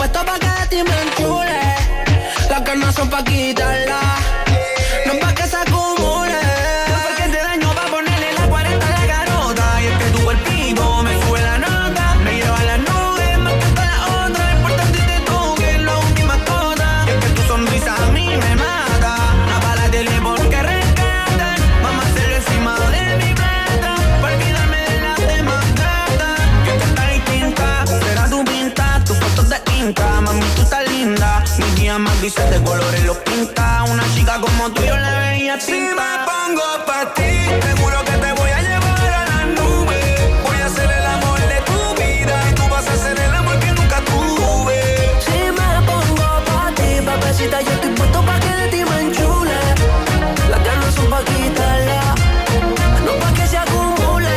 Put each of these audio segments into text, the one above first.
puesto pa' que de ti me enchule. Las ganas son pa' quitarla, no pa' que se acumule. Porque te daño pa' ponerle la 40 a la garota. Y es que tu cuerpito me sube la nota, me lleva a las nubes más que todas las otras. Importante te toque la última cosa. Y es que tu sonrisa a mí me mata. No para la tele porque rescatan. Vamos a hacerlo encima de mi plata, pa' olvidarme de las demás gatas. Que tú estás distinta, será tu pinta, tus fotos de Insta. Mami, tú estás linda, mis días más grises de colores los pinta. Una chica como tú yo la veía pinta. Si me pongo pa' ti, te juro que te voy a llevar a las nubes. Voy a ser el amor de tu vida y tú vas a ser el amor que nunca tuve. Si me pongo pa' ti, papacita, yo estoy puesto pa' que de ti me enchule. Las ganas son pa' quitarla, no pa' que se acumule.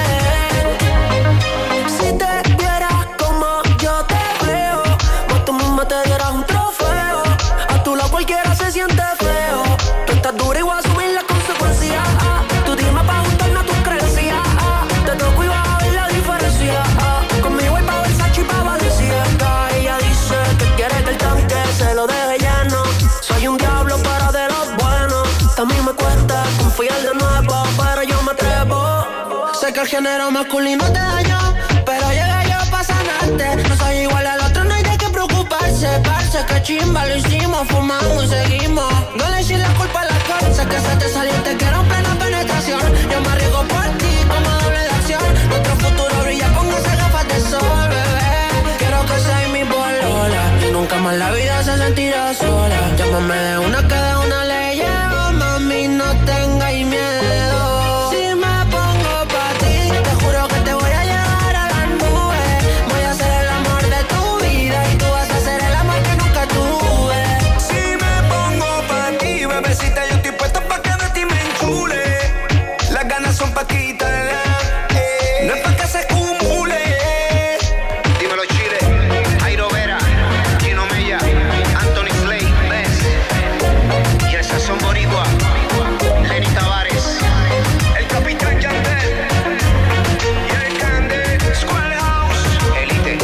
Si te vieras como yo te veo, vos tú misma te dieras un trofeo. A tu lado cualquiera se siente feo. Tú estás dura y voy a subir las consecuencias. Tú dime pa' juntarnos a tus creencias. Te toco y vas a ver la diferencia. Conmigo voy pa' Versace y pa' Balenciaga. Ella dice que quiere que el tanque se lo deje lleno. Soy un diablo pero de los buenos. También me cuesta confiar de nuevo, pero yo me atrevo. Sé que el género masculino te dañó, pero llegué yo pa' sanarte. No soy igual al otro, no hay de qué preocuparse. Parce, que chimba, lo hicimos, fumamos y seguimos. No le eches la culpa a la cosa, que se te salió y te quiero en plena penetración. Yo me arriesgo por ti, vamos a doble de acción. Nuestro futuro brilla, póngase gafas de sol, bebé. Quiero que seas mi polola y nunca más la vida se sentirá sola. Llámame de una que de una le llevo, mami, no tengáis miedo. Si me pongo pa' ti, te juro que te voy a llevar a las nubes. Voy a ser el amor de tu vida y tú vas a ser el amor que nunca tuve. Si me pongo pa' ti, bebecita, yo estoy puesto pa' que de ti me enchule. Las ganas son pa' quitarla, no es pa' que se acumule. Dímelo Chile, Jairo Vera, Gino Mella, Anthony Slay, Bess, y el sazón boricua, Lenny Tavares, el capitán Yandel, y el Cande, Square House, Elite.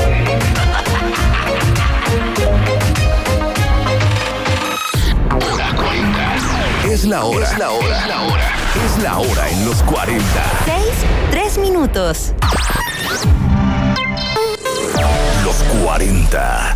Hora 40. Es la hora. Es la hora. Es la hora. Es la hora en los 40. 3 minutos. Los 40.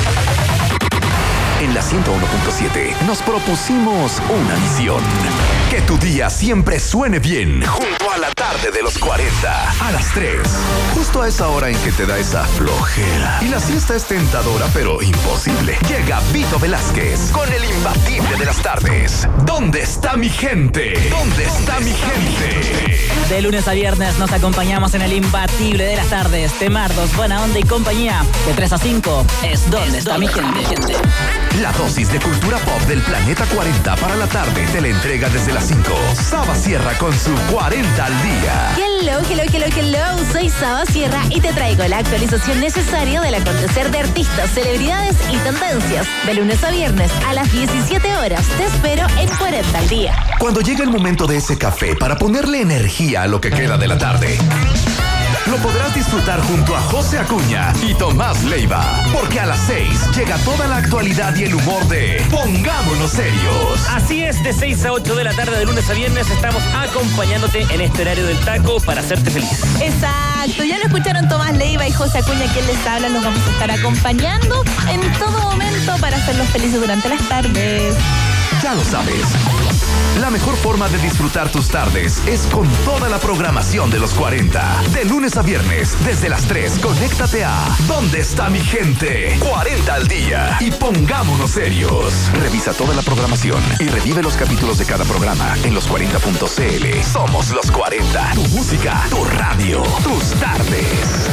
En la 101.7 nos propusimos una misión. Que tu día siempre suene bien. Junto a la tarde de los 40. A las 3. Justo a esa hora en que te da esa flojera. Y la siesta es tentadora pero imposible. Llega Vito Velázquez con el imbatible de las tardes. ¿Dónde está mi gente? ¿Dónde está mi gente? De lunes a viernes nos acompañamos en el imbatible de las tardes. Temardos, buena onda y compañía. De 3 a 5 es ¿Dónde está mi gente? La dosis de cultura pop del Planeta 40 para la tarde te la entrega desde las 5. Saba Sierra con su 40 al día. Hello, soy Saba Sierra y te traigo la actualización necesaria del acontecer de artistas, celebridades y tendencias. De lunes a viernes a las 17 horas te espero en 40 al día. Cuando llega el momento de ese café para ponerle energía a lo que queda de la tarde, lo podrás disfrutar junto a José Acuña y Tomás Leiva, porque a las 6 llega toda la actualidad y el humor de Pongámonos Serios. Así es, de 6 a 8 de la tarde de lunes a viernes estamos acompañándote en este horario del taco para hacerte feliz. Exacto, ya lo escucharon Tomás Leiva y José Acuña, quien les habla. Los vamos a estar acompañando en todo momento para hacerlos felices durante las tardes. Ya lo sabes. La mejor forma de disfrutar tus tardes es con toda la programación de los 40. De lunes a viernes, desde las 3, conéctate a ¿Dónde está mi gente? 40 al día. Y pongámonos serios. Revisa toda la programación y revive los capítulos de cada programa en los40.cl. Somos los 40. Tu música, tu radio, tus tardes.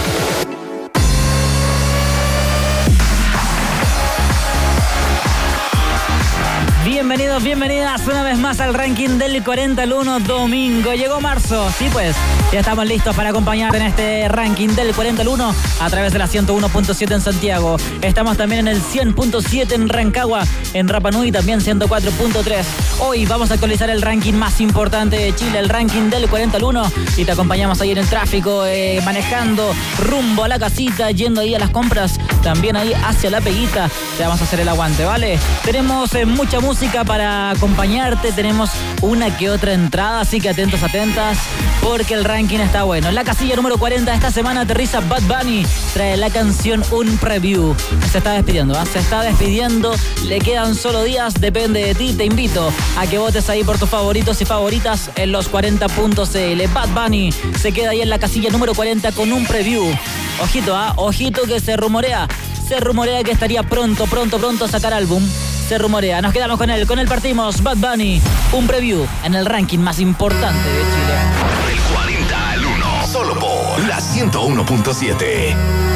Bienvenidos Bienvenidos, bienvenidas una vez más al ranking del 40 al 1 domingo. Llegó marzo, sí pues, ya estamos listos para acompañarte en este ranking del 40 al 1 a través de la 101.7 en Santiago. Estamos también en el 100.7 en Rancagua, en Rapa Nui también 104.3. Hoy vamos a actualizar el ranking más importante de Chile, el ranking del 40 al 1, y te acompañamos ahí en el tráfico, manejando rumbo a la casita, yendo ahí a las compras, también ahí hacia la peguita. Te vamos a hacer el aguante, ¿vale? Tenemos mucha música para acompañarte, tenemos una que otra entrada, así que atentos, atentas, porque el ranking está bueno. En la casilla número 40 esta semana aterriza Bad Bunny, trae la canción Un Preview. Se está despidiendo, se está despidiendo, le quedan solo días, depende de ti. Te invito a que votes ahí por tus favoritos y favoritas en los 40.cl. Bad Bunny se queda ahí en la casilla número 40 con Un Preview. Ojito, ojito que se rumorea que estaría pronto a sacar álbum. Se rumorea, nos quedamos con él partimos. Bad Bunny, Un Preview en el ranking más importante de Chile. Del 40 al 1, solo por la 101.7.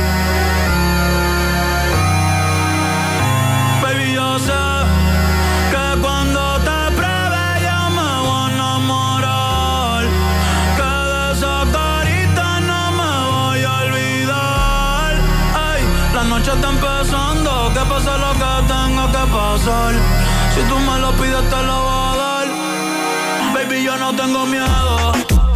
Baby, yo sé que cuando te pruebe yo me voy a enamorar, que de esa carita no me voy a olvidar. Ay, la noche está empezando, que pase lo que tenga que pasar. Si tú me lo pides te lo voy a dar. Baby, yo no tengo miedo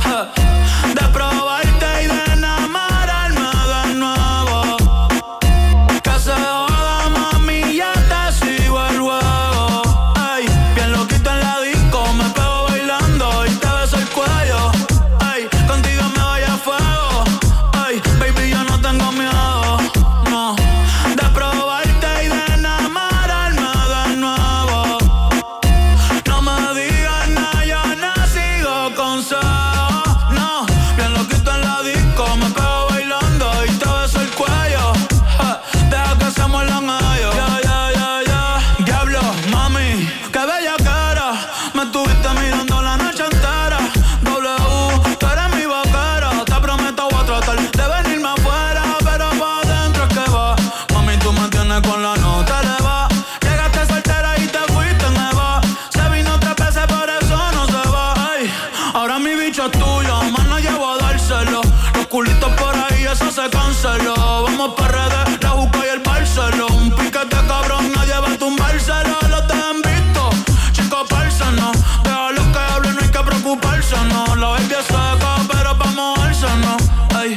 de probarte y de enamorarme de nuevo. Que se joda, mami, ya te sigo el juego. Ay, bien loquito en la disco, me pego bailando y te beso el cuello. Ay, contigo me voy a fuego. Ay, baby, yo no tengo miedo, no, de probarte y de enamorarme de nuevo. No me digas nada, yo no sigo consejos. No, bien loquito en la disco, me pego bailando y te beso el cuello. Deja que se muerdan ellos. Ya. Diablo, mami, qué bella cara. Me estuviste mirando la noche entera. W, tú eres mi vaquera. Te prometo voy a tratar de venirme afuera, pero pa' adentro es que va. Mami, tú me tienes con la nota elevada. Llegaste soltera y te fuiste nueva. Se vino 3 veces, por eso no se va. Ay, ahora mi bicho es tuyo, más no llevo a dárselo. Los culitos por ahí, eso se canceló. Vamos pa' redes, la Juca y el Barceló. Un piquete cabrón, nadie va a tumbárselo. Los te han visto, chicos, no. Déjalo que hable, no hay que preocuparse, no. La baby es seca, pero pa' mojarse, no. Ay,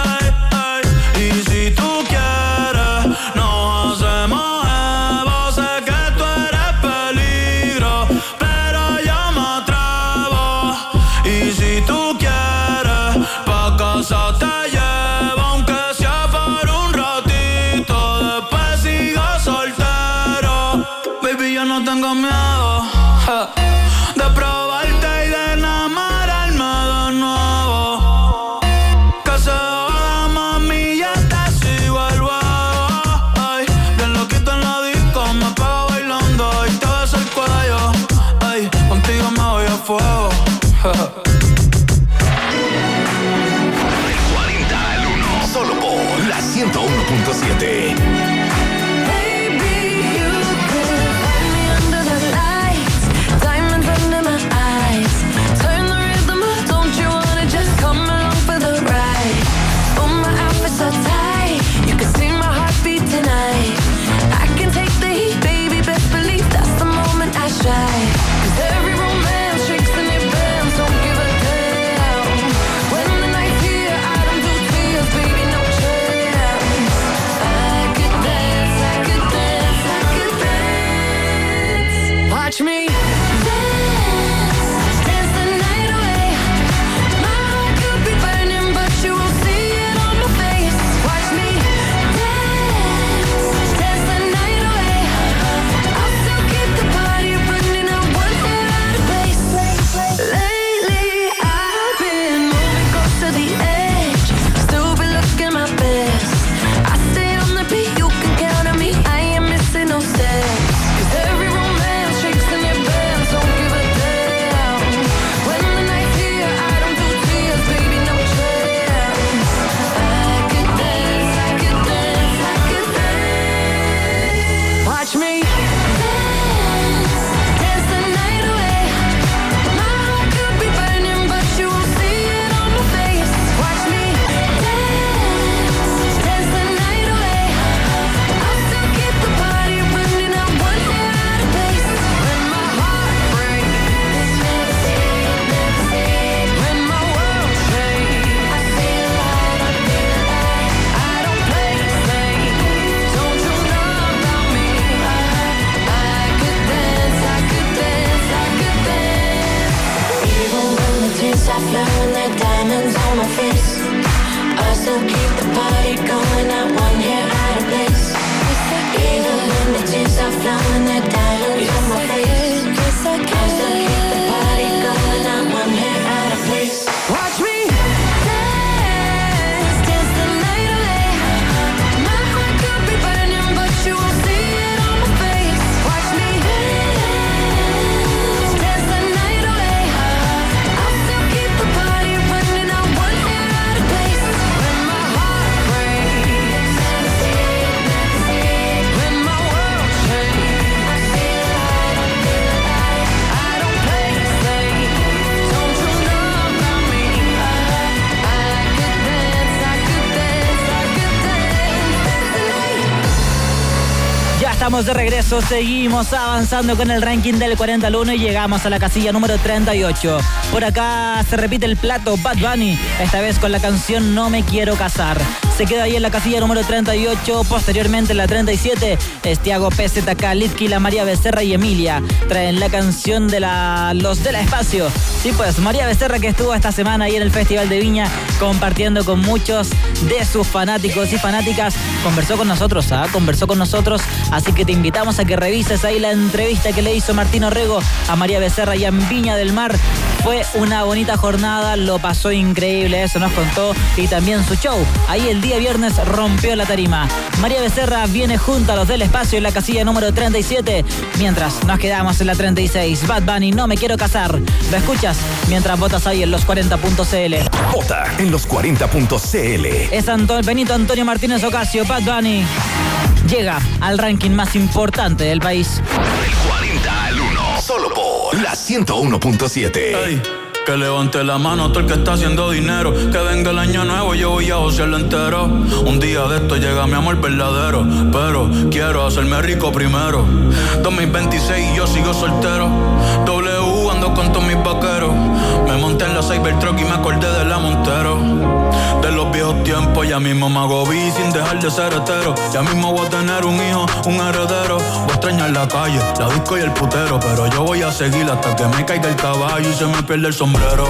y si tú quieres, nos hacemos Evo. Sé que tú eres peligro, pero yo me atrevo. Y si tú quieres, pa' casa te llevo, aunque sea por un ratito. Después sigo soltero. Baby, yo no tengo miedo de probarte y de enamorarme de nuevo. Que se joda, mami, ya te sigo el juego. Ay, bien loquito en la disco, me pego bailando y te beso el cuello. Ay, contigo me voy a fuego. Del 40 al 1, solo por la 101.7. still keep the party going, not one hair out of place. Even when the tears are flowing, they're diamonds on my face. I still keep the party going, not one hair out of place. Watch me dance, dance the night away. My heart could be burning, but you won't see it on my face. Watch me dance, dance the night away. I'll still keep the party running, not one hair out of place. When my heart breaks, when my world shakes, I don't play safe. Don't you know about me? I could dance, I could dance, I could dance tonight. Ya estamos de regreso, seguimos avanzando con el ranking del 40 al 1 y llegamos a la casilla número 38. Por acá se repite el plato Bad Bunny, esta vez con la canción No Me Quiero Casar. Se queda ahí en la casilla número 38, posteriormente en la 37, Tiago PZK, Litquila, María Becerra y Emilia traen la canción de los de la Espacio. Sí, pues María Becerra, que estuvo esta semana ahí en el Festival de Viña compartiendo con muchos de sus fanáticos y fanáticas, conversó con nosotros, así que te invitamos a que revises ahí la entrevista que le hizo Martín Orrego a María Becerra y en Viña del Mar. Fue una bonita jornada, lo pasó increíble, eso nos contó, y también su show. Ahí el día viernes rompió la tarima. María Becerra viene junto a los del Espacio en la casilla número 37, mientras nos quedamos en la 36. Bad Bunny, No Me Quiero Casar. Lo escuchas mientras votas ahí en los40.cl. Vota en los40.cl. Es Benito Antonio Martínez Ocasio. Bad Bunny llega al ranking más importante del país. Del 40 al 1. Solo por la 101.7. Ey, que levante la mano todo el que está haciendo dinero. Que venga el año nuevo, yo voy a josearlo entero. Un día de esto llega mi amor verdadero, pero quiero hacerme rico primero. 2026 y yo sigo soltero. W ando con todos mis vaqueros. Me monté en la Cybertruck y me acordé de la Montero. De los viejos tiempos, ya mismo me hago bici sin dejar de ser hetero. Ya mismo voy a tener un hijo, un heredero. Voy a extrañar la calle, la disco y el putero, pero yo voy a seguir hasta que me caiga el caballo y se me pierda el sombrero.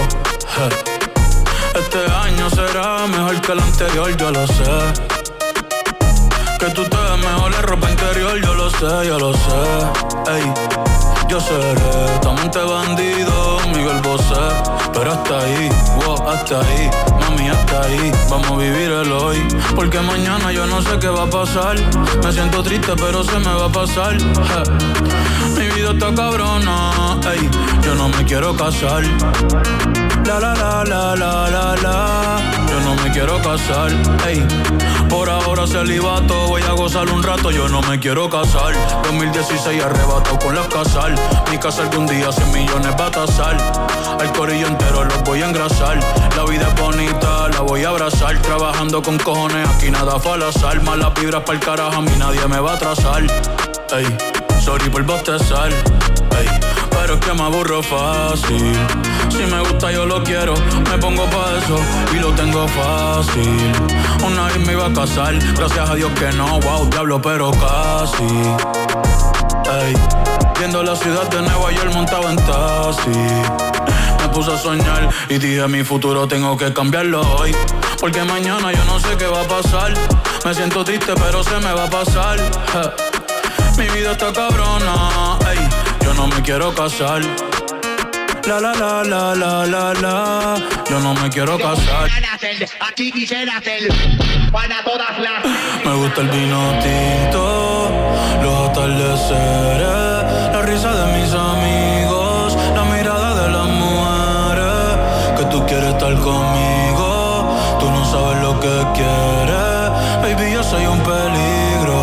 Este año será mejor que el anterior, yo lo sé. Que tú te ves mejor en ropa interior, yo lo sé. Ey, yo seré tu amante bandido, Miguel Bosé. Pero hasta ahí, wow, hasta ahí, mami, hasta ahí. Vamos a vivir el hoy, porque mañana yo no sé qué va a pasar. Me siento triste, pero se me va a pasar. Mi vida está cabrona, ey, yo no me quiero casar. La la la la la la la, yo no me quiero casar, ey. Por ahora celibato, voy a gozar un rato, yo no me quiero casar. 2016 arrebatado con las casal. Mi casa algún día 100 millones va a tasar. Al corillo entero los voy a engrasar. La vida es bonita, la voy a abrazar. Trabajando con cojones, aquí nada fue al azar. Malas vibras pa'l carajo, a mí nadie me va a atrasar. Ey, sorry por bostezar, ey, pero es que me aburro fácil. Si me gusta yo lo quiero, me pongo pa' eso y lo tengo fácil. Una vez me iba a casar, gracias a Dios que no, wow, diablo, pero casi. Ey, viendo la ciudad de Nueva York montado en taxi. Me puse a soñar y dije mi futuro tengo que cambiarlo hoy, porque mañana yo no sé qué va a pasar. Me siento triste pero se me va a pasar. Mi vida está cabrona, ey, yo no me quiero casar. La la la la la la la, yo no me quiero casar. Aquí quisiera hacer para todas las. Me gusta el vino tinto, los atardeceres, la risa de mis amigos, la mirada de las mujeres. Que tú quieres estar conmigo, tú no sabes lo que quieres. Baby, yo soy un peligro.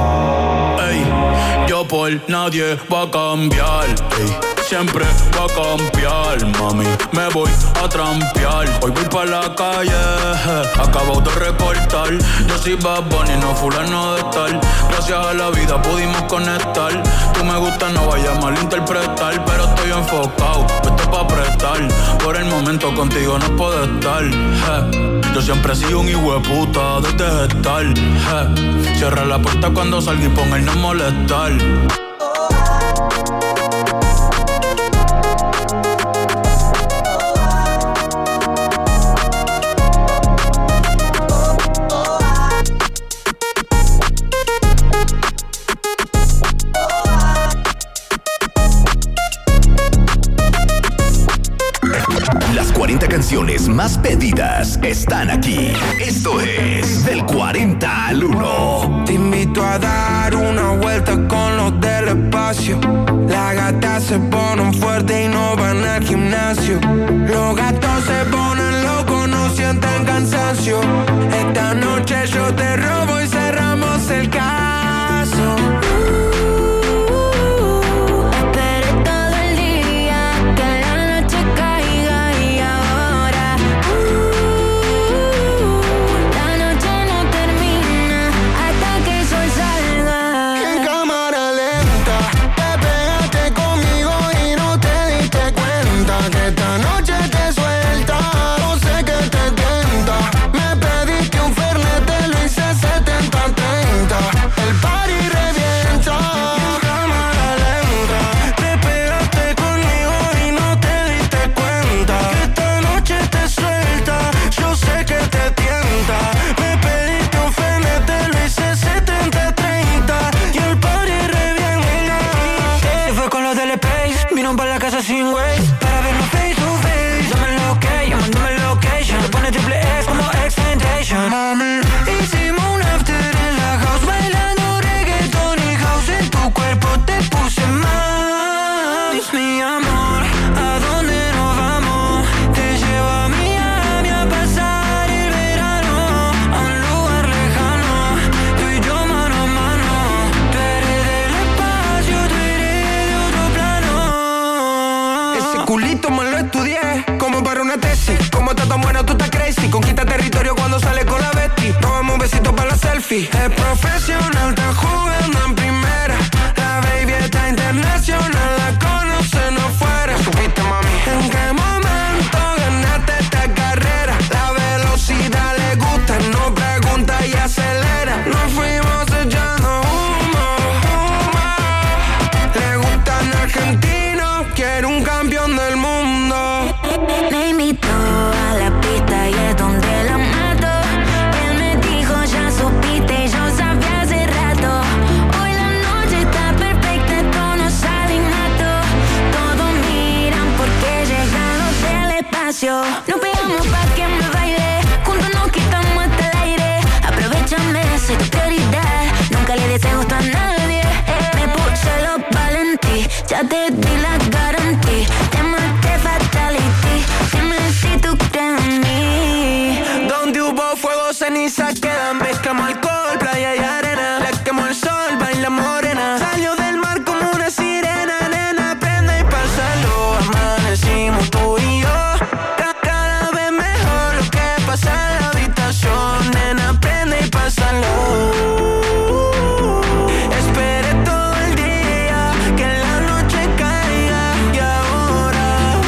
Ey, yo por nadie voy a cambiar. Ey, siempre voy a cambiar, mami. Me voy a trampear. Hoy voy pa' la calle, acabo de recortar. Yo soy Bad Bunny, no fulano de tal. Gracias a la vida pudimos conectar. Tú me gusta, no vayas a malinterpretar, pero estoy enfocado, esto pa' apretar. Por el momento contigo no puedo estar. Yo siempre he sido un hijo de puta desde gestar. Cierra la puerta cuando salga y ponga el no molestar. más pedidas están aquí. Esto es Del 40 al 1. Te invito a dar una vuelta con los del espacio. Las gatas se ponen fuertes y no van al gimnasio. Los gatos se ponen locos, no sienten cansancio. Esta noche yo te robo y cerramos el caso. Esperé todo el día que la noche caiga y ahora la noche no termina hasta que el sol salga. En cámara lenta te pegaste conmigo y no te diste cuenta que esta noche te suelta. No sé qué te tienta. Me pediste un fernet, te lo hice 70-30. El party revienta. En cámara lenta te pegaste conmigo y no te diste cuenta que esta noche te suelta. Yo sé que te tienta. Me pediste un fernet, te lo hice 70-30. Y el party revienta. Se fue con los del Space, vino para la casa sin Waze para vernos face to face. Dame lo que, llamándome location. Te pone triple X como X-Tentation. Mami, hicimos un after en la house, bailando reggaeton y house. En tu cuerpo te puse más. Mi amor, ¿a dónde nos vamos? Te llevo a Miami a pasar el verano, a un lugar lejano, tú y yo mano a mano. Tú eres del espacio, tú eres de otro plano. Ese culito me lo estudié como para una tesis. Como está tan bueno, tú estás crazy. Conquista territorio cuando sale con la Betty. Robamos un besito para la selfie. Es profesional, está jugando en primera. La baby está internacional, la conocen afuera. ¿Supiste, mami? ¿En qué momento ganaste esta carrera? La velocidad le gusta, no pregunta y acelera. Nos fuimos echando humo, humo. Le gustan argentinos, quiere un campeón del mundo. Me invitó a la pista y es donde la mato. Él me dijo, ya supiste, yo sabía hace rato. Hoy la noche está perfecta, esto no sale innato. Todos miran porque llegamos del espacio. Nos pegamos pa' que me baile, juntos nos quitamos hasta el aire. Aprovechame, soy tu prioridad, nunca le deseo gusto a nadie. Me puse los valentí, ya te di la garantía. Te maté fatality, dime si tú crees en mí. Donde hubo fuego, ceniza quedan. Mezclamos alcohol, playa y arena. Le quemó el sol, baila morena. Salió del mar como una sirena. Nena, prende y pásalo. Amanecimos tú y yo. Cada vez mejor lo que pasa en la habitación. Nena, prende y pásalo. Esperé todo el día que la noche caiga y ahora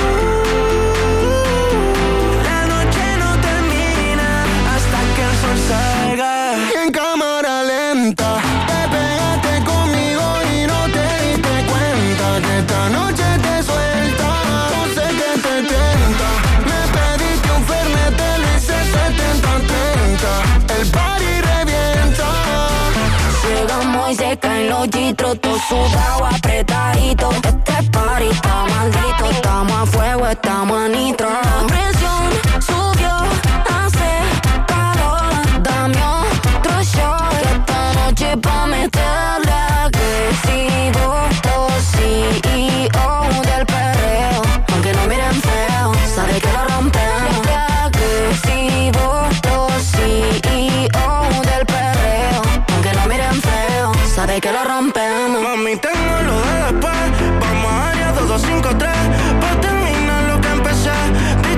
la noche no termina hasta que el sol salga. En cámara lenta te pegaste conmigo y no te diste cuenta que esta noche te suelta. No sé qué te tienta. Me pediste un fernet, te lo hice 70-30. El party revienta. Llegamos y se caen los gitros, todo sudado, apretadito. Este party está maldito, estamos a fuego, estamos a nitro. La presión subió, hace calor. Dame otro shot, que esta noche pa' meterle agresivo. Los CEO del perreo, aunque no miren feo, sabe que lo rompemos. Agresivo, los CEO del perreo, aunque no miren feo, sabe que lo rompemos. Mami, tengo lo de después. Vamos a área 2253 pa' terminar lo que empecé.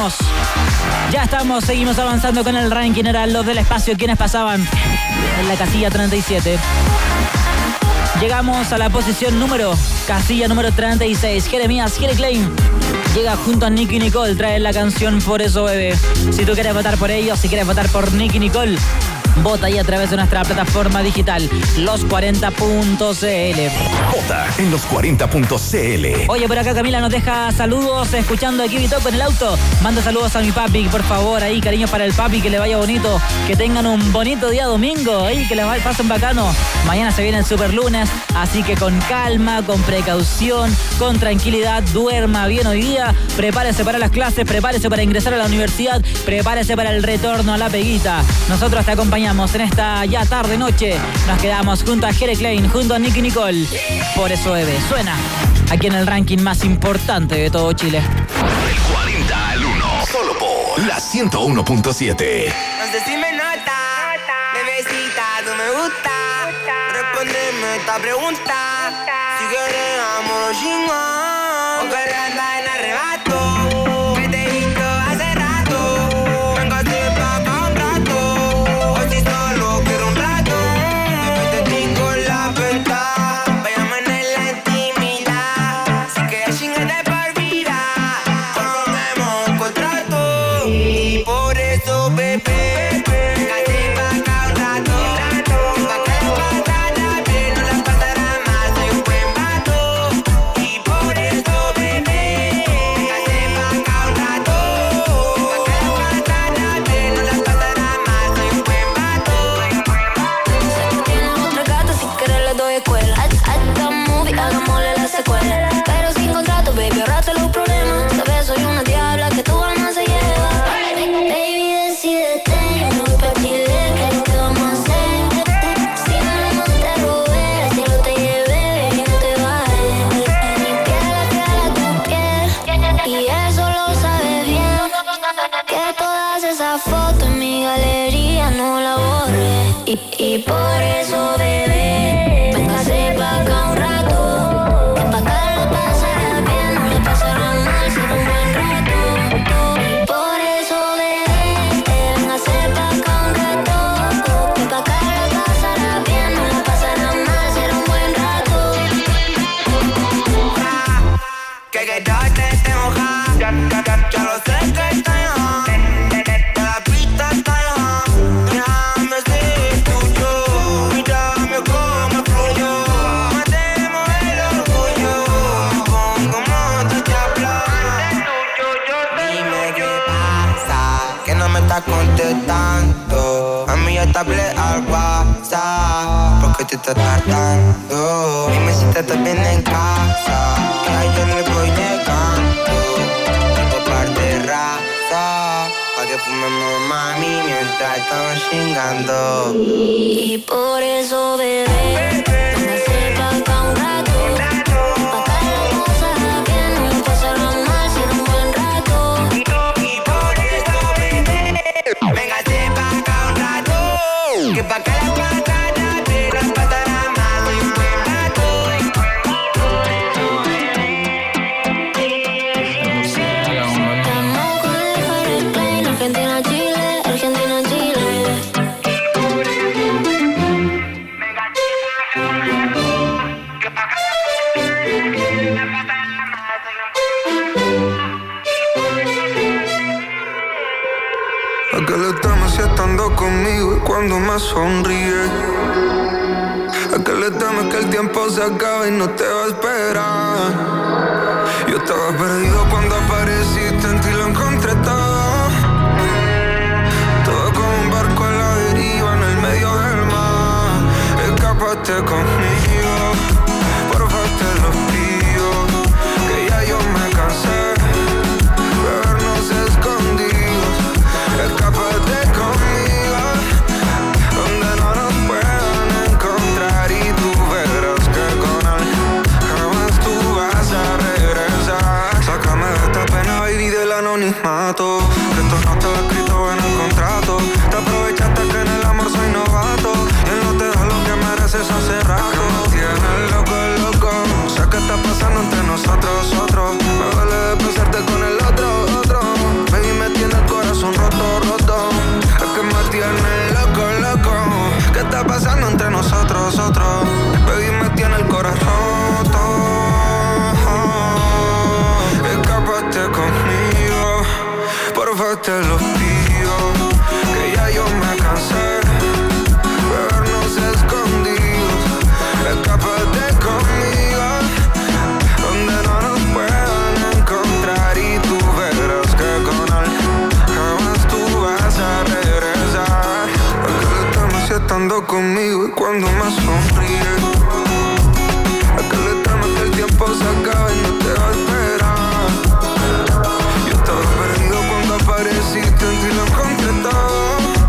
seguimos. Seguimos avanzando con el ranking. Eran los del espacio quienes pasaban en la casilla 37. Llegamos a la casilla número 36. Jeremías Klein llega junto a Nicky Nicole, trae la canción Por Eso Bebé. Si tú quieres votar por ellos, si quieres votar por Nicky Nicole, vota ahí a través de nuestra plataforma digital, los40.cl. Vota en los40.cl. Oye, por acá Camila nos deja saludos escuchando aquí Vitoco en el auto. Manda saludos a mi papi, por favor, ahí cariños para el papi, que le vaya bonito, que tengan un bonito día domingo, ahí que les pasen bacano. Mañana se viene el super lunes, así que con calma, con precaución, con tranquilidad, duerma bien hoy día, prepárese para las clases, prepárese para ingresar a la universidad, prepárese para el retorno a la peguita. Nosotros te acompañamos en esta ya tarde noche. Nos quedamos junto a Jere Klein, junto a Nicky Nicole. Por Eso Bebé suena aquí en el ranking más importante de todo Chile. Del 40 al 1, solo por la 101.7. No sé si me nota, bebecita, tú me gusta. Respóndeme esta pregunta. Si quieres amor o chingón, o quieres andar en arrebato. Que te he visto hace rato. Véngase pa' acá un rato. O si solo quiero un rato. Me metí con la venta. Vayamos en la intimidad. Si quieres chingarte por vida, formemos un contrato. Y por eso, bebé, véngase pa' acá un rato. Pa' que la pasada bien, no la pasará mal. Soy un buen vato. Y por eso, bebé, véngase pa' acá un rato. Pa' que la pasada bien, no la pasará mal. Soy un buen vato. Tienes otra gata, si quieres le doy escuela. Hasta movie, hagámosle la secuela. Pero sin contrato, baby, ahorrate los problemas. Sabes, soy una diabla que tu alma se lleva. Baby, decídete, yo no voy pa' Chile, ¿qué vamos a hacer? Si no te robé, si no te llevé, y no te bajé. Mi piel es fiel a tu piel, y eso lo sabes bien. Que todas esas fotos en mi galería no la borré. Y por eso, bebé, véngase pa' acá un rato. Que pa' acá lo pasará bien, no le pasará mal, será un buen rato. Y por eso, bebé, véngase pa' acá un rato. Que pa' acá lo pasará bien, no le pasará mal, será un buen rato. Que todo te moja. Ya lo sé que está ya. La pista está ya. Déjame ser tuyo. Mírame cómo fluyo. Matemos el orgullo. Pongo moto te hablar. Dime qué pasa, que no me estás contestando. A mí ya te hablé al WhatsApp, porque te estás tardando. Dime si te estás bien en casa, que a yo le voy llegando. Tengo par de raza, pa' que fumemos mami mientras estamos chingando. Y por eso, bebé, véngase pa' acá un rato. Pa' acá la pasará bien, no le pasará mal, será un buen rato. Y por eso, bebé, véngase pa' acá un rato. Que pa' acá la pasada te la pasará mal, soy un buen vato. Estamos con el Jere Klein, Argentina, Chile, Argentina, Chile. ¿A qué le temes si estando conmigo y cuando me sonríe? ¿A qué le temes que el tiempo se acabe y no te va a esperar? Yo estaba perdido cuando apareciste, en ti lo encontré todo. Todo como un barco a la deriva en el medio del mar. Escapaste conmigo, porfa te lo pido, que ya yo me cansé de vernos escondidos. Escápate conmigo, donde no nos puedan encontrar. Y tú verás que con él jamás tú vas a regresar. Sácame de esta pena, baby, del anonimato. Que esto no estaba escrito en el contrato. Te aprovechaste que en el amor soy novato. Y él no te da lo que mereces hace rato. Tienes loco, loco. Sé que te nosotros. Baby, me tiene el corazón roto. Escápate conmigo, porfa te lo pido, que ya yo me cansé. Bebernos escondidos, escápate conmigo, donde no nos puedan encontrar. Y tú verás que con él jamás tú vas a regresar. Porque le temes si estando conmigo y cuando me sonríe. ¿A qué le temes que el tiempo se acabe y no te va a esperar? Yo estaba perdido cuando apareciste, en ti lo encontré todo.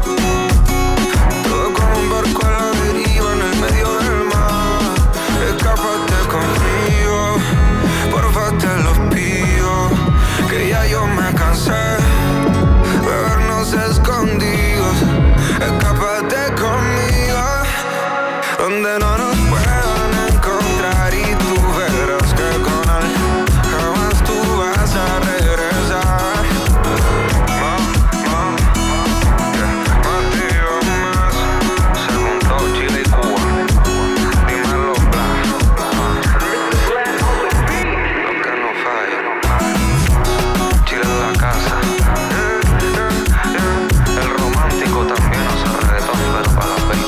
Todo como un barco a la deriva en el medio del mar. Escápate conmigo, porfa te lo pido, que ya yo me cansé. Bebernos escondidos, escápate conmigo, donde no nos puedan encontrar. Y tú verás que con él jamás tú vas a regresar. Matías más, se juntó Chile y Cuba. Dímelo, bla. Lo que no falla, Chile en la casa. El romántico también hace reggaetón, pero para la baby.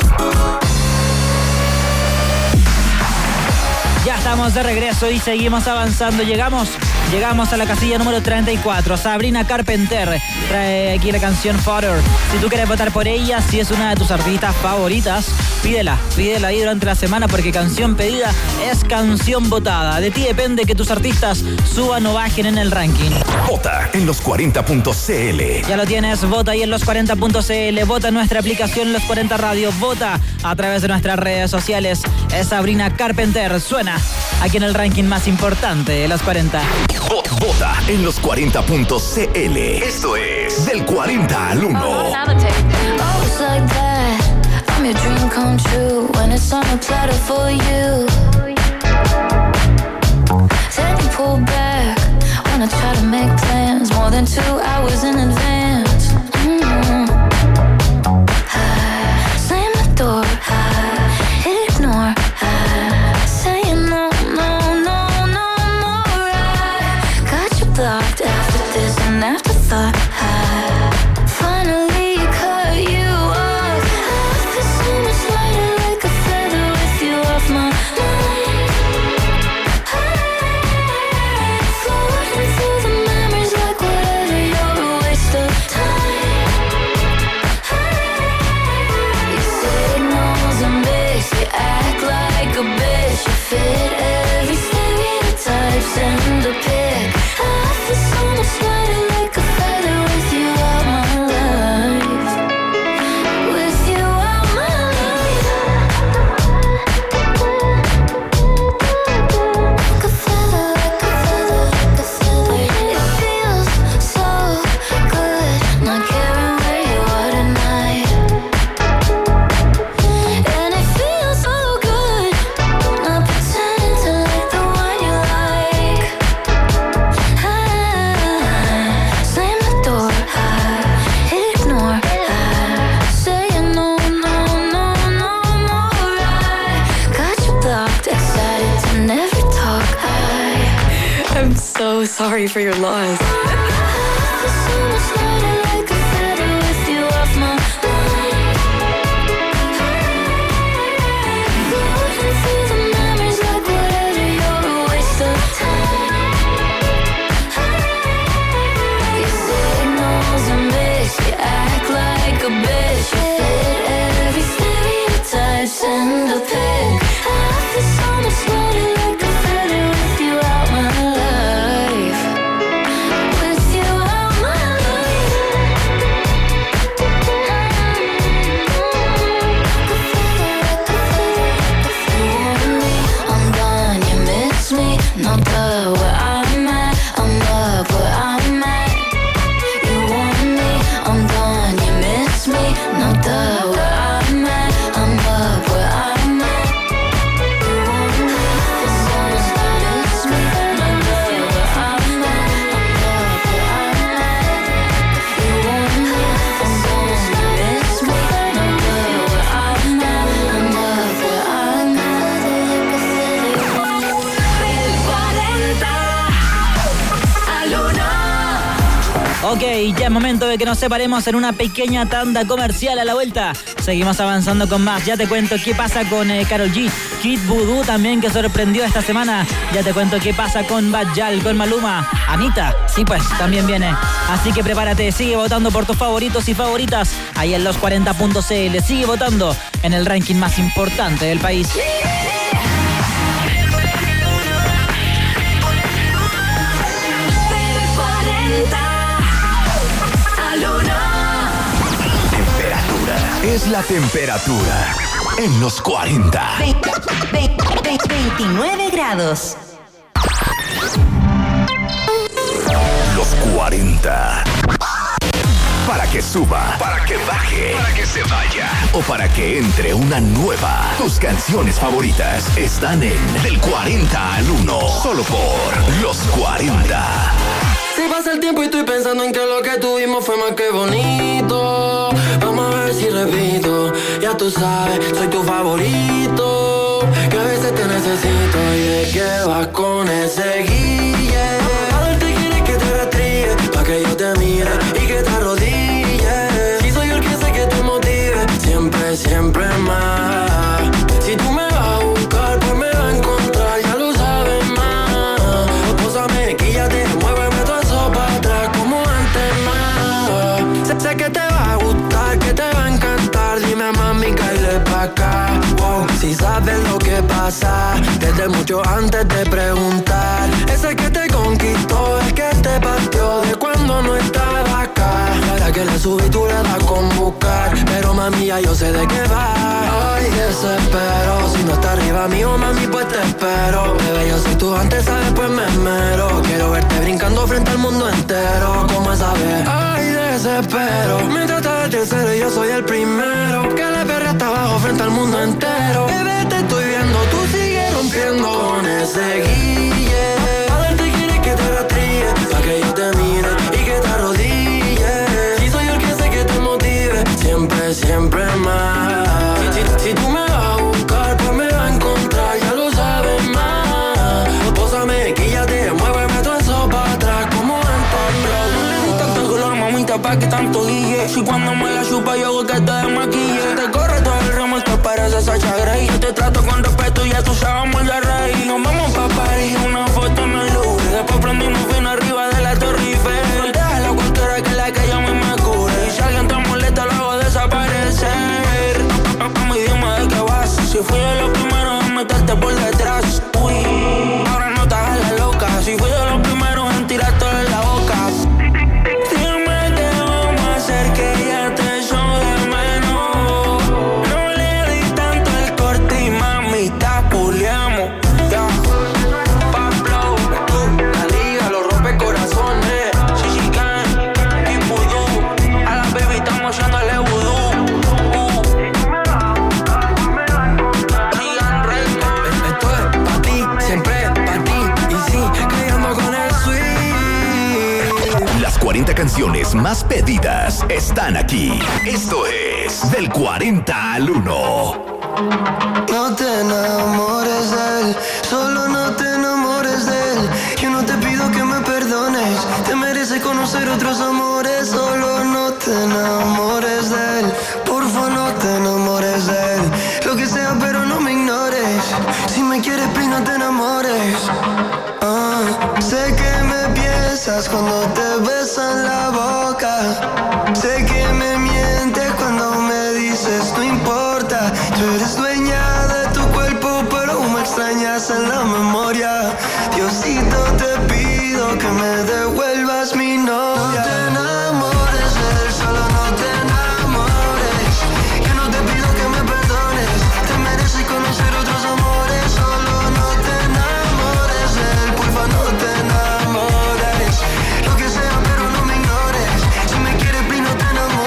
Ya estamos de regreso y seguimos avanzando. Llegamos a la casilla número 34. Sabrina Carpenter trae aquí la canción Father. Si tú quieres votar por ella, si es una de tus artistas favoritas, pídela ahí durante la semana, porque canción pedida es canción votada. De ti depende que tus artistas suban o bajen en el ranking. Vota en los40.cl. Ya lo tienes, vota ahí en los40.cl, vota en nuestra aplicación Los 40 Radio, vota a través de nuestras redes sociales. Es Sabrina Carpenter, suena aquí en el ranking más importante de Los 40. Vota en los40.cl. Esto es Del 40 al 1. Oh, it's like that. I'm your dream come true when it's on a platter for you. Then you pull back when I try to make plans more than 2 hours in advance. Slam the door, ignore. Saying no, no, no, no more. I got you blocked after this and afterthought. Finally cut you off. I feel so much lighter like a feather with you off my mind. Floating through the memories like whatever, you're a waste of time. You say no's a miss, you act like a bitch, you fit every stereotype, send a pic. I feel so much lighter like a feather with you out my life. With you out my life. Like a feather, like a feather, like a feather. It feels so good, not caring where you are tonight. And it feels so good, not pretending to like the one you like. Slam the door, ignore. Saying no, no, no, no more. I got you blocked, excited to never talk. I'm so sorry for your loss. So much lighter like a feather with you off my mind. Floating through the memories like whatever, you're a waste of time. You say no's a miss, you act like a bitch, you fit every stereotype, send a pic. I feel so much lighter like a feather with you out my life. With you out my life. Ok, ya es momento de que nos separemos en una pequeña tanda comercial. A la vuelta seguimos avanzando con más. Ya te cuento qué pasa con Karol G, Kid Voodoo también, que sorprendió esta semana. Ya te cuento qué pasa con Bad Yal, con Maluma, Anita, sí pues, también viene. Así que prepárate, sigue votando por tus favoritos y favoritas ahí en los40.cl. Sigue votando en el ranking más importante del país. Es la temperatura en los 40. 29 grados. Los 40. Para que suba, para que baje, para que se vaya o para que entre una nueva. Tus canciones favoritas están en Del 40 al 1. Solo por Los 40. Si pasa el tiempo y estoy pensando en que lo que tuvimos fue más que bonito. Vamos a ver si repito. Ya tú sabes, soy tu favorito. Que a veces te necesito y de que vas con ese guille. A darte quieres que te rastríe, pa' que yo te mire y que te arrodille. Si soy el que sé que te motive, siempre, siempre más. Si tú me vas a buscar, pues me vas a encontrar, ya lo sabes más. Pósame, quíllate, muéveme todo eso para atrás como antes más. Sé que te va a gustar, que te va a encantar. Dime mami, cáele pa' acá. Wow, si sabes lo que pasa, desde mucho antes de preguntar. Ese que te conquistó, el que te partió de cuando no estaba acá. Ahora que le subí tú le das con buscar, pero mami ya yo sé de qué va. Ay, desespero, si no está arriba mío mami pues te espero. Bebé yo soy tu antesala, pues me esmero. Quiero verte brincando frente al mundo entero, como esa vez. Ay, desespero, me trata de tercero y yo soy el primero. Que le perre hasta abajo frente al mundo entero. Bebé te estoy viendo, tú sigues rompiendo con ese guille. A darte quieres que te rastríe, pa' que yo te mire y que te arrodille. Si soy el que sé que te motive, siempre, siempre más. Si tú me vas a buscar, pues me vas a encontrar, ya lo sabes más. Pósame, quíllate, muéveme todo eso para atrás como antes. Mamita, pa' que tanto guille. Si cuando me la chupa yo hago que te desmaquille. Te corre todo el ramo, te parece Sacha Grey. Yo te trato con respeto y ya tú sabes muy de rey. Nos vamos pa' París, una foto en el Louvre. Después prendimos fino arriba de la Torre Eiffel. Déjala cualquiera que la que yo me cure. Y si alguien te molesta lo hago desaparecer. Mami, dime de qué vas. Si fui yo lo primero en meterte por detrás. Uy, ahora no te hagas la loca. Si fui yo lo primero en tirarte en la boca. Que ya te echo de menos. No le di tanto el corte y mami, puliamos. Ya. Pablo, tú, la liga, lo rompe corazones. Gigi Khan, y Voodoo. A la baby estamos haciéndole vudú. Esto es pa' ti, siempre pa' ti. Y sí, creyendo con el sweet. Las 40 canciones más pedidas están aquí. Esto es Del 40 al 1. No te enamores de él, solo no te enamores de él. Yo no te pido que me perdones, te mereces conocer otros amores. Solo no te enamores de él, porfa no te enamores de él. Lo que sea pero no me ignores, si me quieres please no te enamores. Sé que me piensas cuando te besan la boca. Sé que me mientes cuando me dices no importa. Tú eres dueña de tu cuerpo pero me extrañas en la memoria. Diosito te pido que me devuelvas mi novia. No te enamores de él, solo no te enamores. Yo no te pido que me perdones, te mereces conocer otros amores. Solo no te enamores de él, porfa no te enamores. Lo que sea pero no me ignores, si me quieres please no te enamores.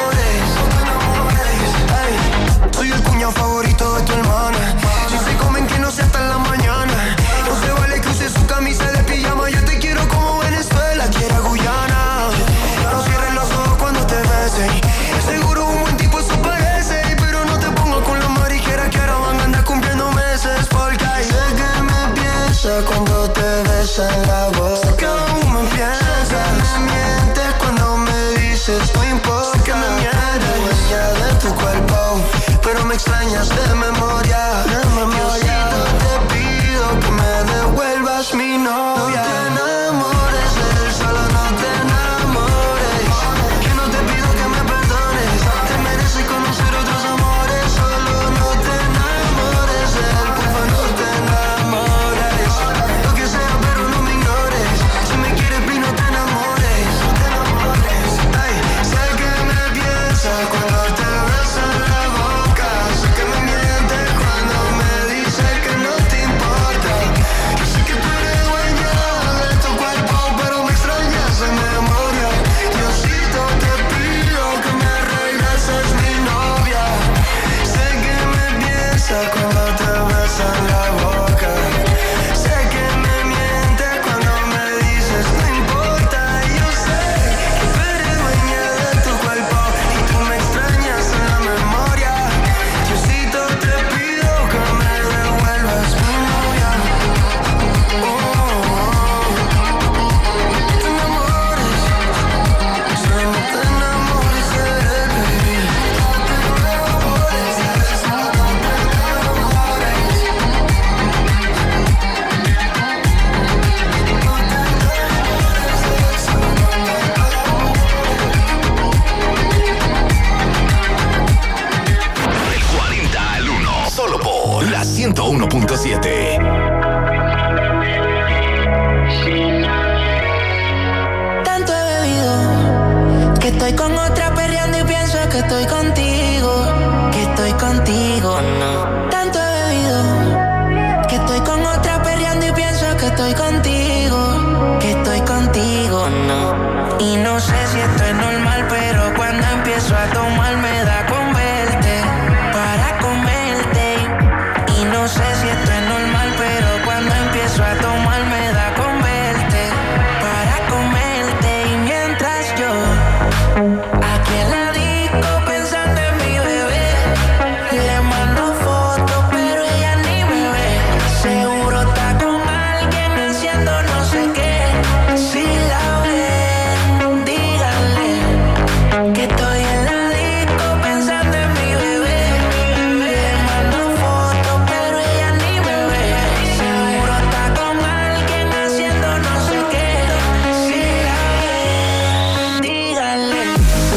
101.7. Tanto he bebido que estoy con otra perreando y pienso que estoy contigo, no. Tanto he bebido que estoy con otra perreando y pienso que estoy contigo, no. Y no sé si esto es normal, pero cuando empiezo a tomar me da con verte, para comerte. Y no sé si esto es normal, pero cuando empiezo a tomar me da con verte, para comerte. Y mientras yo aquí en la disco pensando en mi bebé, le mando fotos pero ella ni me ve. Seguro está con alguien haciendo no sé qué. Si la ven, díganle que estoy en la disco pensando en mi bebé. Le mando fotos pero ella ni me ve. Seguro está con alguien haciendo no sé qué. Si la ven, díganle.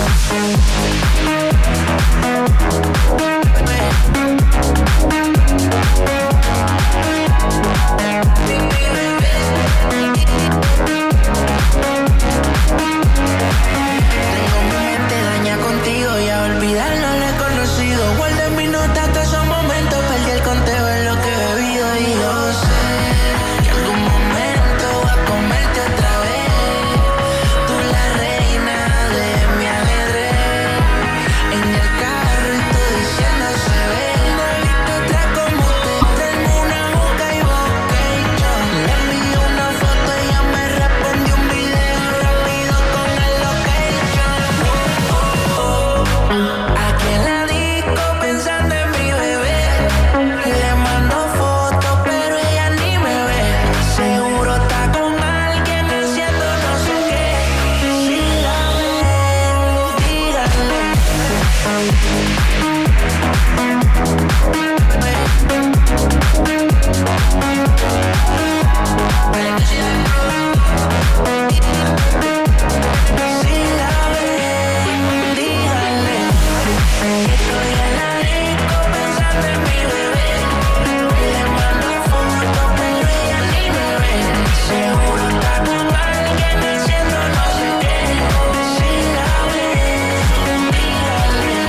Tengo mi mente daña contigo y a olvidarlo lo he conocido. Guardé en mis notas todos esos momentos, perdí el conteo en lo que he bebido. Y yo sé que algún momento voy a comerte otra vez. Tú la reina de mi ajedrez. En el carro y tú diciendo se ve. No he visto otra como usted. Tengo una boca y vocation. Le envié una foto, ella me respondió un video rápido con el location. Aquí en la disco pensando en mi bebé. Le mando fotos pero ella ni me ve. Seguro está con alguien haciendo no sé qué. Si la ven, díganle. Si la ven, díganle que estoy en la disco pensando en mi bebé. Le mando fotos pero ella ni me ve. Seguro está con alguien haciendo no sé qué. Si la ven, díganle.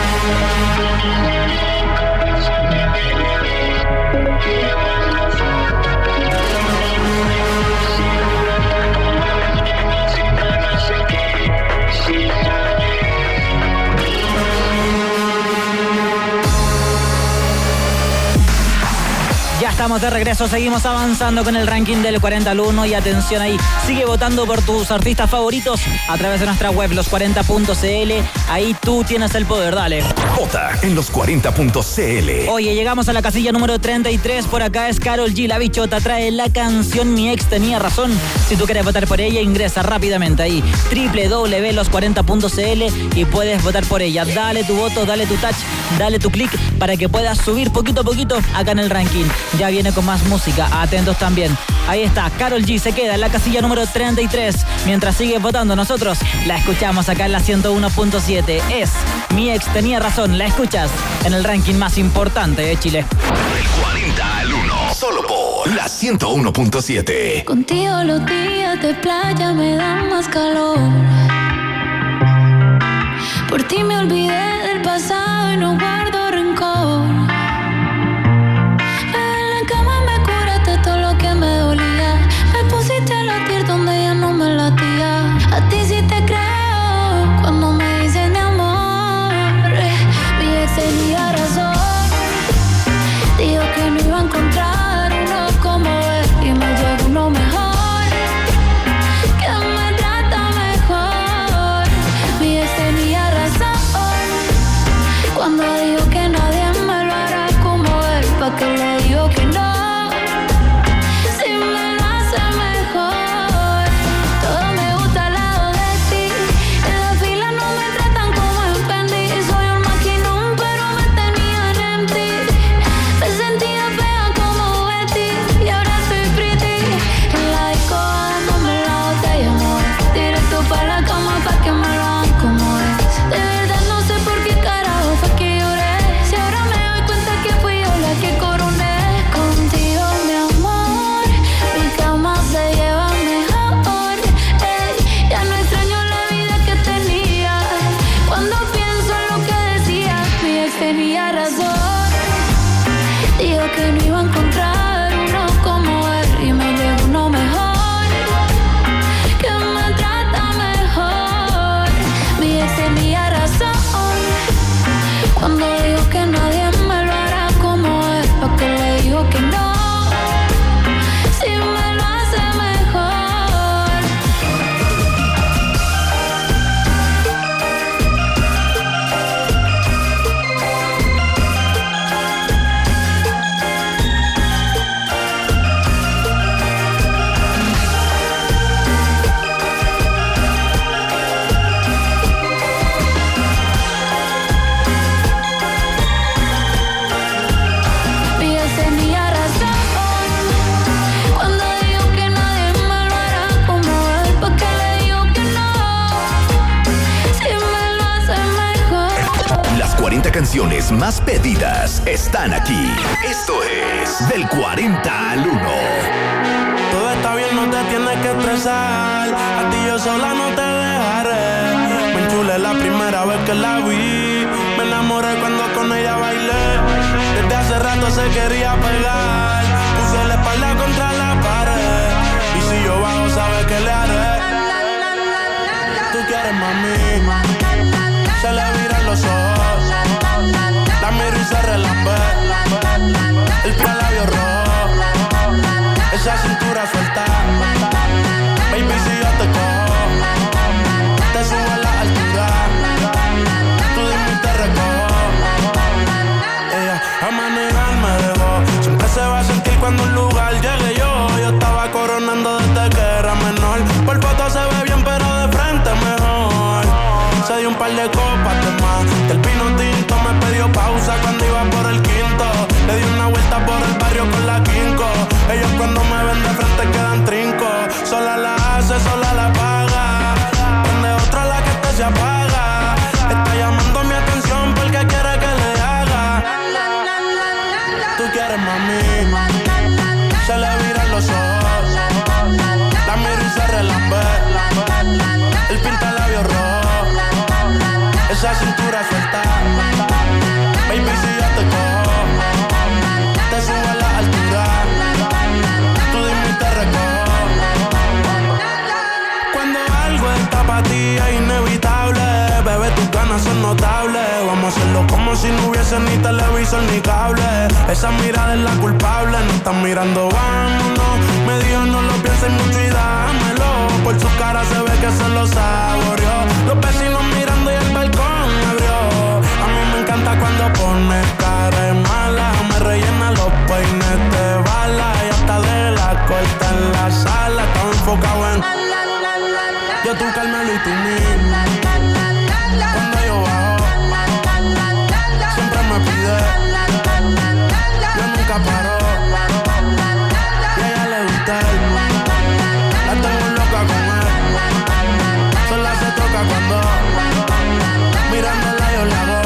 Ya estamos de regreso, seguimos avanzando con el ranking del 40 al 1 y atención ahí, sigue votando por tus artistas favoritos a través de nuestra web los40.cl, ahí tú tienes el poder, dale. Vota en los40.cl. Oye, llegamos a la casilla número 33, por acá es Karol G, la bichota, trae la canción Mi Ex Tenía Razón. Si tú quieres votar por ella, ingresa rápidamente ahí, www.los40.cl y puedes votar por ella. Dale tu voto, dale tu touch, dale tu clic para que puedas subir poquito a poquito acá en el ranking. Ya viene con más música, atentos también. Ahí está, Karol G se queda en la casilla número 33. Mientras sigue votando, nosotros la escuchamos acá en la 101.7. Es Mi Ex Tenía Razón, la escuchas en el ranking más importante de Chile. Del 40 al 1, solo por la 101.7. Contigo los días de playa me dan más calor. Por ti me olvidé del pasado y no guardo rencor. En la cama me curaste todo lo que me dolía. Me pusiste a latir donde ya no me latía. A ti sí te creo cuando me dices mi amor. Mi ex tenía razón. Dijo que no iba a encontrar uno como él y me llegó uno mejor, que me trata mejor. Mi ex tenía razón cuando dijo que nadie me lo hará como él. ¿Pa' qué le digo que no? Si me lo hace mejor. Todo me gusta al lado de ti. En la fila no me tratan como en Fendi. Soy un maquinón pero me tenían en ti. Me sentía fea como encontrar uno como él y me llegó uno mejor, que me trata mejor. Mi ex tenía razón cuando dijo que nadie me lo hará como él, porque le dijo que no. Canciones más pedidas están aquí. Esto es Del 40 al 1. Todo está bien, no te tienes que estresar. A ti yo sola no te dejaré. Me enchulé la primera vez que la vi. Me enamoré cuando con ella bailé. Desde hace rato se quería pegar. Puse la espalda contra la pared. Y si yo bajo, sabes que le haré. Tú quieres, mami. Se le viran los ojos. La miro y se relambe. El pie labio rojo. Esa cintura suelta. Baby, si yo te cojo, te subo a la altura. Tú dime y te recojo. Ella a manejar me dejó. Siempre se va a sentir cuando un lugar llegue yo. Yo estaba coronando desde que era menor. Por foto se ve bien, pero de frente mejor. Se dio un par de copas de más. Del pino tinto me pidió pausa cuando iba por el quinto. Le di una vuelta por el barrio con la quinco. Ellos cuando me ven de frente quedan trinco. Sola la hace, sola la paga. Prende otra la que este se apaga. Está llamando mi atención porque quiere que le haga. Tú quieres, mami. Se le viran los ojos. La miro y se relambe. El pinta labios rojo. Esa cintura suelta. Baby, si yo te cojo, te subo a la altura. Tú dime y te recojo. Cuando algo está para ti es inevitable. Bebé, tus ganas son notables. Vamos a hacerlo como si no hubiese ni televisor ni cable. Esa mirada es la culpable. No están mirando, vámonos. Me dijo no lo pienses mucho y dámelo. Por su cara se ve que se lo saboreó. Los vecinos mirando y el balcón abrió. A mí me encanta cuando pone cara de mala. Me rellena los peines de bala. Y hasta de la corta en la sala. Estaba enfocado en yo, tú, Carmelo y tú, mí. Cuando yo bajo, siempre me pide. Yo nunca paro. Y a ella le gusta él. La tengo loca con él. Sola se toca cuando mirándola yo la hago.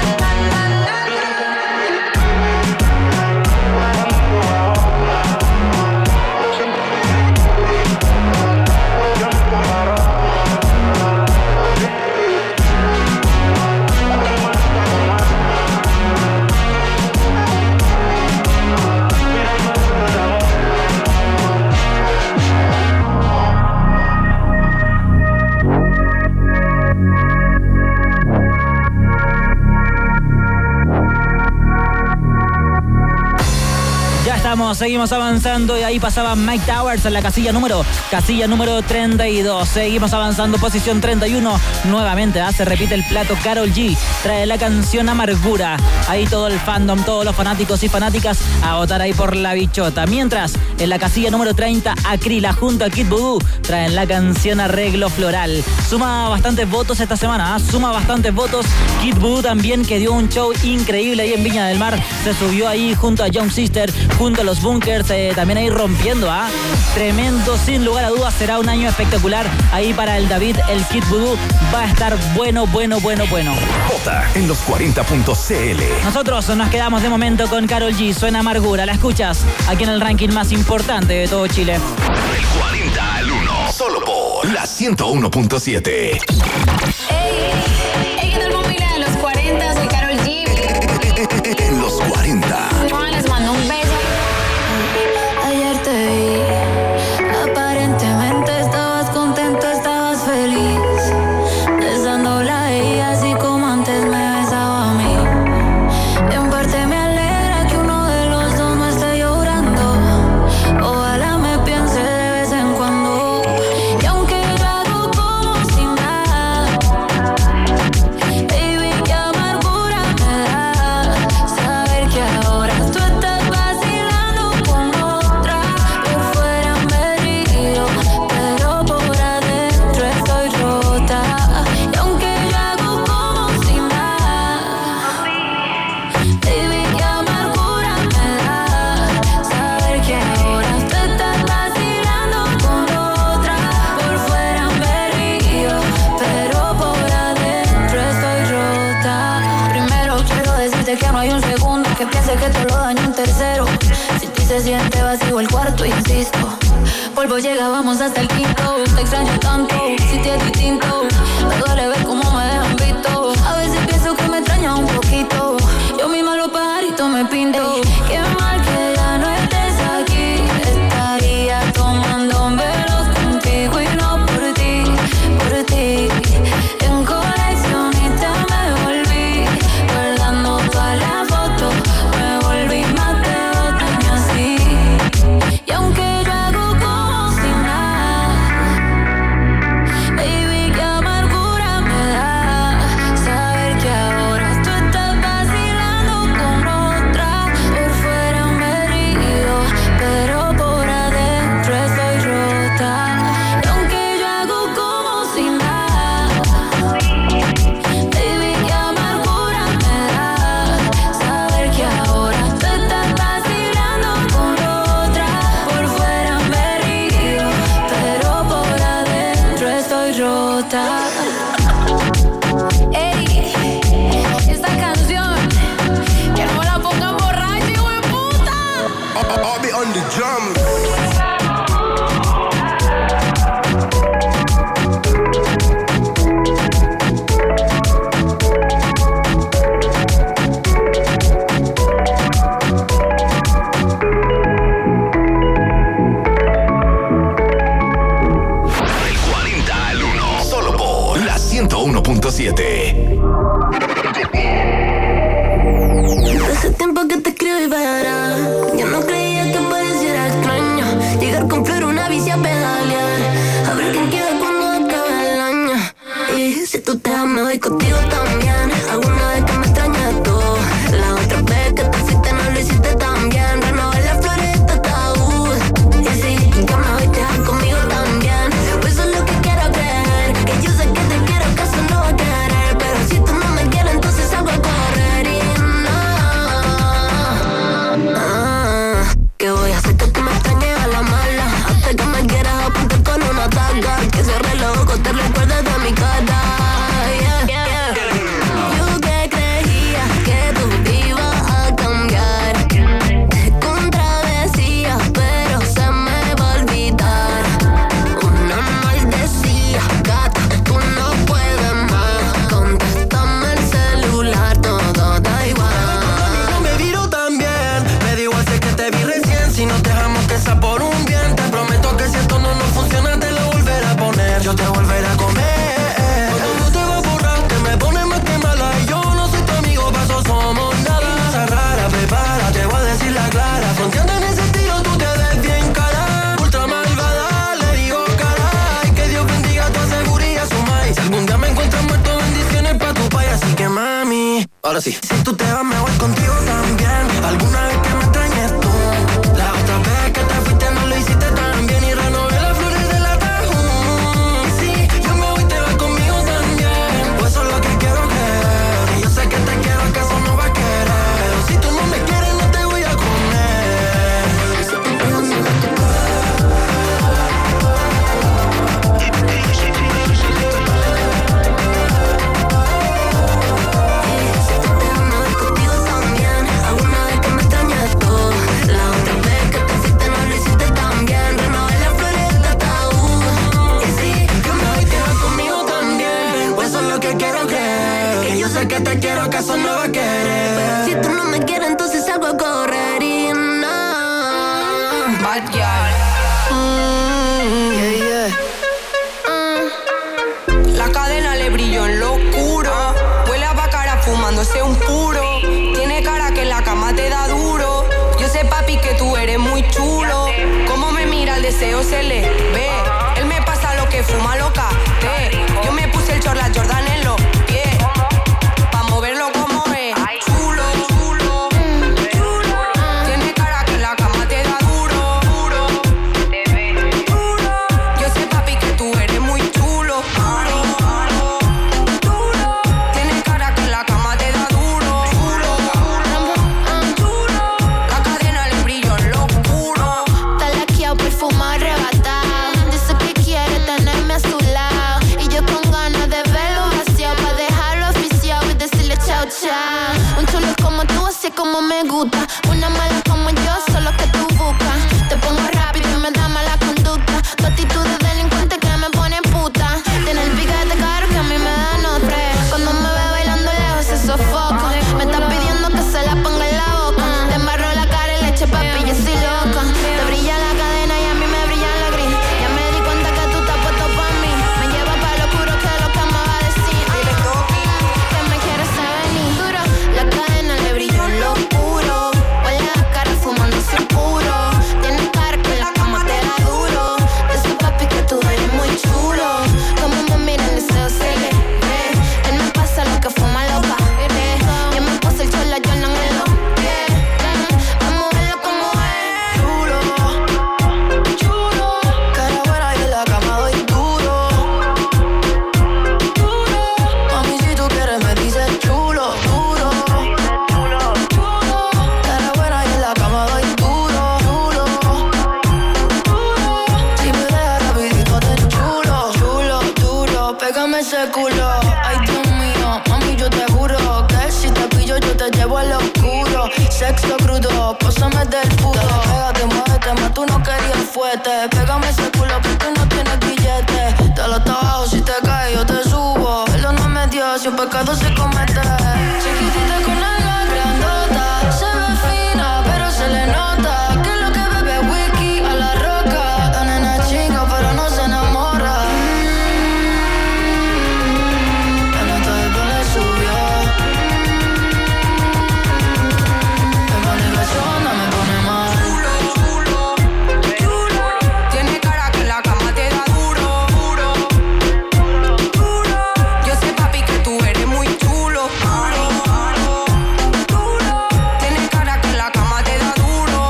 Seguimos avanzando y ahí pasaba Mike Towers en la casilla número 32. Seguimos avanzando, posición 31. Nuevamente se repite el plato. Karol G trae la canción Amargura. Ahí todo el fandom, todos los fanáticos y fanáticas a votar ahí por la bichota. Mientras, en la casilla número 30, Acrila junto a Kid Voodoo traen la canción Arreglo Floral. Suma bastantes votos esta semana, suma bastantes votos. Kid Voodoo también, que dio un show increíble ahí en Viña del Mar. Se subió ahí junto a Young Sister, junto a los Bunkers, también ahí rompiendo, tremendo, sin lugar a dudas. Será un año espectacular ahí para el David, el Kid Voodoo. Va a estar bueno. Vota en los40.cl. Nosotros nos quedamos de momento con Karol G. Suena Amargura. La escuchas aquí en el ranking más importante de todo Chile. Del 40 al 1. Solo por la 101.7. Hey, ¿qué tal, familia de los 40? Soy Karol G. En los 40. Les mando un beso. Si se siente vacío el cuarto, insisto. Polvo llega, vamos hasta el quinto. Te extraño tanto, si te es distinto. Me duele ver cómo me dejan visto. A veces pienso que me extraña un poquito. Yo misma los pajaritos me pinto. Qué mal que ya no estés aquí. Estaría tomando velos contigo y no por ti, por ti. En coleccionista me volví, guardando todas las fotos. Me volví más de otoño así. Y aunque yo hago como si nada, baby, qué amargura me da saber que ahora tú estás vacilando con otra. Por fuera me río, pero por adentro estoy rota. Y aunque yo hago como si nada, baby, qué amargura me da saber que ahora tú estás vacilando con otra. Por fuera me río, pero por adentro estoy rota. Ey, esta canción, que no la pongan borracha, hijo de puta. I'll be on the drums. Del 40 al 1, solo por la 101.7. Hace tiempo que te escribo y para. Yo no creía que pareciera extraño llegar con flor una bici a pedalear. A ver quién queda cuando acabe el año. Y si tú te vas me voy contigo también. Alguna vez que me extrañas tú. La otra vez que te fuiste no lo hiciste tan bien. Renovar las flores de este ataúd. Y si yo me voy te vas conmigo también. Pues eso es lo que quiero creer. Que yo sé que te quiero, que eso no va a querer. Pero si tú no me quieres entonces salgo a correr y que voy a hacer que tú me extrañes a la mala. Hasta que me quieras apuntar con una taca. Que cierre los ojos, te recuerdes de mi cara. Yeah. Yo que creía que tú ibas a cambiar. Con travesía, pero se me va a olvidar. Una mal decía, gata, tú no puedes más. Contéstame el celular, todo da igual. No me viro tan bien, me da igual si es que te vi recién. Si nos dejamos que sea por un bien, te prometo que si esto no nos funciona te lo volveré a poner. Yo te volveré a comer. Cuando te vas a borrar, que me pones más que mala. Y yo no soy tu amigo, paso somos nada. Esa rara, prepárate, voy a decir la clara. Fronteando en ese estilo, tú te ves bien cara. Ultra malvada, le digo caray. Que Dios bendiga tu seguridad, su maíz. Si algún día me encuentras muerto, bendiciones pa' tu país. Así que mami, ahora sí. Si tú te vas, me voy contigo también. Alguna vez que me extrañes tú. La otra vez que te fuiste no lo hiciste tan bien. Y renové las flores del ataúd. Y si yo me voy, te vas conmigo también. Pues eso es lo que quiero creer. Y yo sé que te quiero, que eso no va a querer. Pero si tú no me quieres, no te voy a comer. Si tú te vas, me vas a contigo también. Alguna vez que me extrañas tú. La otra vez que te fuiste no lo hiciste tan bien. Renové las flores del ataúd. Y si yo me voy, te vas conmigo también. Pues eso es lo que quiero creer. Que yo sé que te quiero, que eso no va a querer. Pero si tú no me quieres, entonces salgo a correr y no. Bad girl. La cadena le brilló en lo oscuro. Huele a bacara fumándose un puro. Tiene cara que en la cama te da duro. Yo sé, papi, que tú eres muy chulo. Cómo me mira, el deseo se le ve. Él me pasa lo que fuma loca. Yo me puse el short, la Jordan en los pies. Pa' moverlo como es. Chulo, chulo, chulo. Tiene cara que en la cama te da duro, duro. Yo sé, papi, que tú eres muy chulo. Tiene cara que en la cama te da duro. La cadena le brilló en lo oscuro. Talaqueado, perfumado, arrebatado. Dice que quiere tenerme a su lado. Y yo con ganas de verlo vaciado. Pa' dejarlo oficial y decirle chao, chao. Un chulo como tú, así como me gusta. Una mala como yo, solo que tú ese culo. Ay, Dios mío, mami, yo te juro que si te pillo yo te llevo al oscuro. Sexo crudo, pásame del puto. Pégate, muévete, más tú no querías fuerte. Pégame ese culo que tú no tienes billete. Dale hasta abajo, si te caes yo te subo. Él no me dio, si un pecado se comete. Chiquitita con la grandota, se ve fina, pero se le nota que lo que bebe es whisky a la roca. La nena chinga, pero no se enamora. La nota de pelo le subió. En manifestación me pone mal. Tiene cara que en la cama te da duro. Yo sé, papi, que tú eres muy chulo. Tiene cara que en la cama te da duro.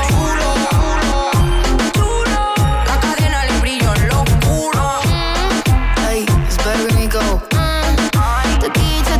La cadena le brilló en lo oscuro. Hey, it's better when we go. Toquilla,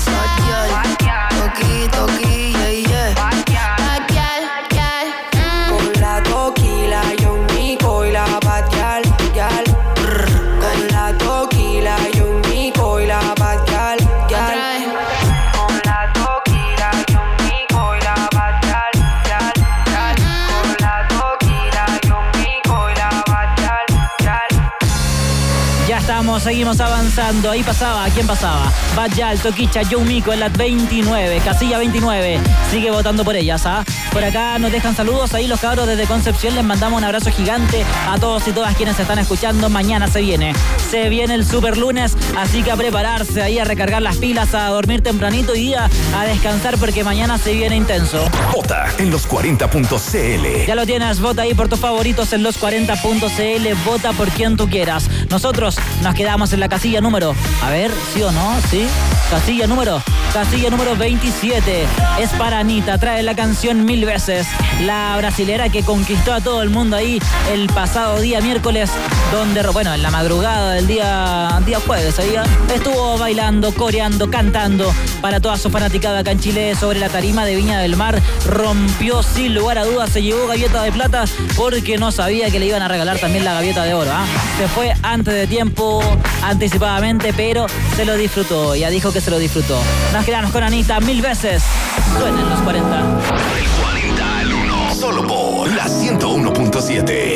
toqui, toqui, yeah, yeah. Bad gal, gal. Con la toquila, yo Nico y la bad gal, gal. Con la toquila, yo Nico y la bad gal, gal. Con la toquila, yo Nico y la bad gal, gal, gal. Con la toquila, yo Nico y la bad gal, gal. Ya estamos, seguimos avanzando. Ahí pasaba, ¿quién pasaba? Bad Yal, Toquicha, Joe Mico en la 29, casilla 29. Sigue votando por ellas, ¿ah? Por acá nos dejan saludos ahí los cabros desde Concepción. Les mandamos un abrazo gigante a todos y todas quienes están escuchando. Mañana se viene el super lunes, así que a prepararse ahí, a recargar las pilas, a dormir tempranito y a descansar porque mañana se viene intenso. Vota en los40.cl. Ya lo tienes, vota ahí por tus favoritos en los40.cl, vota por quien tú quieras. Nosotros nos quedamos en la casilla número, a ver, ¿sí o no? ¿Sí? Casilla número 27. Es para Anita, trae la canción 1000 veces. La brasilera que conquistó a todo el mundo ahí el pasado día miércoles, donde, bueno, en la madrugada del día jueves, ahí estuvo bailando, coreando, cantando para toda su fanaticada acá en Chile sobre la tarima de Viña del Mar. Rompió sin lugar a dudas, se llevó gaviota de plata porque no sabía que le iban a regalar también la gaviota de oro, ¿ah? Se fue antes de tiempo, anticipadamente, pero se lo disfrutó. Ya dijo que se lo disfrutó. Nos quedamos con Anita 1000 veces. Suenan los 40. Del 40 al 1. Solo por la 101.7.